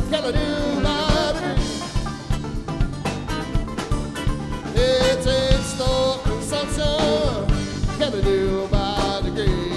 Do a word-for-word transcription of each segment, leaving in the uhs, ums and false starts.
Gotta do my do. It's a store consumption. Gotta do my degree.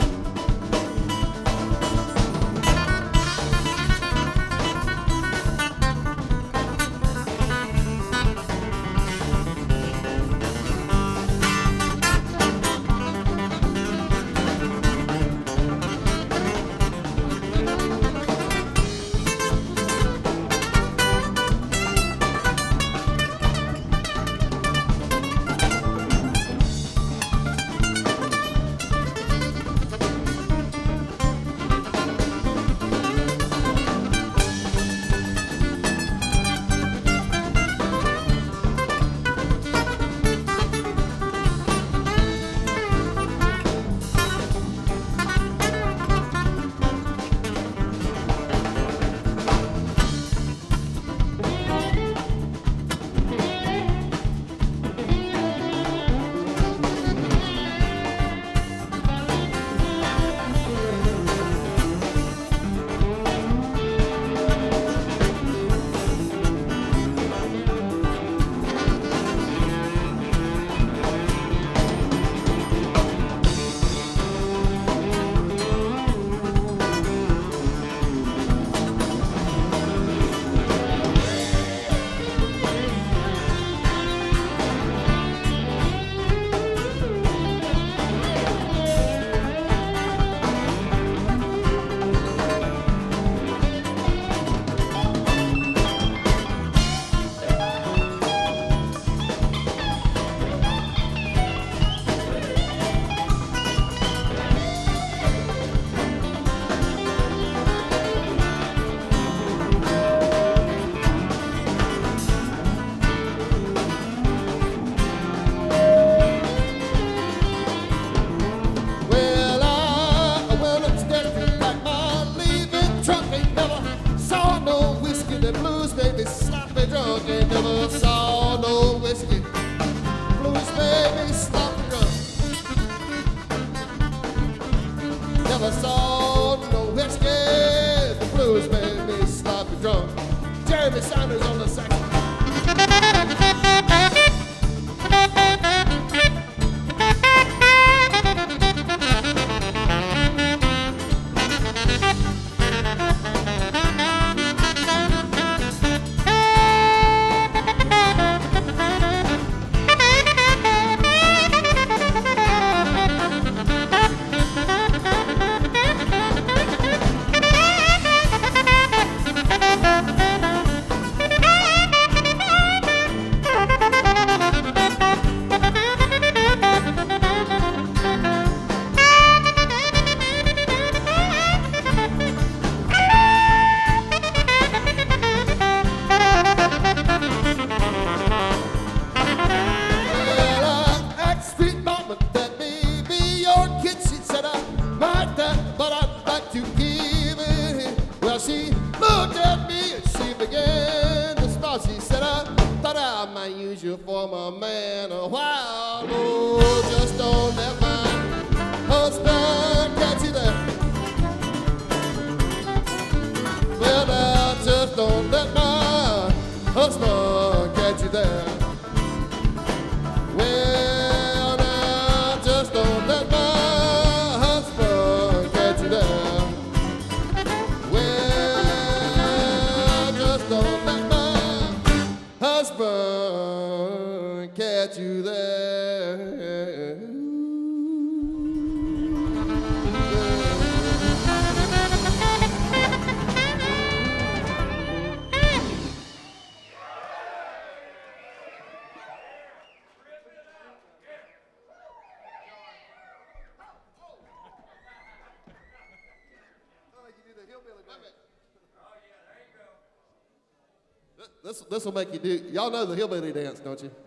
This this will make you do. Y'all know the hillbilly dance, don't you?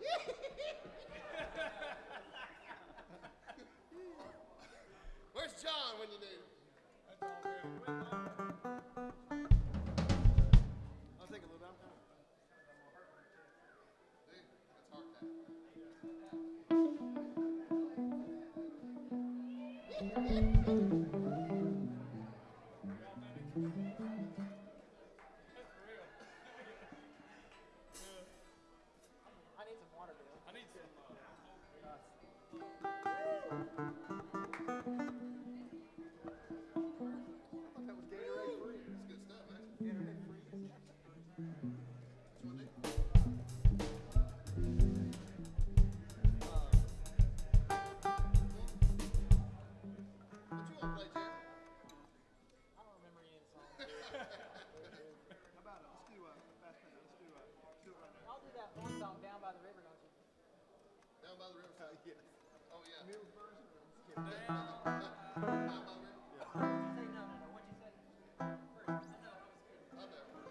Where's John when you need? I'll take a little down. Dude, that's hard. about it? Let's do a fast pass. Let's do a. Let's do it right now. Y'all do that one song, Down by the River, don't you? Down by the river. Uh, yes. Oh, yeah. New version. I'm just kidding.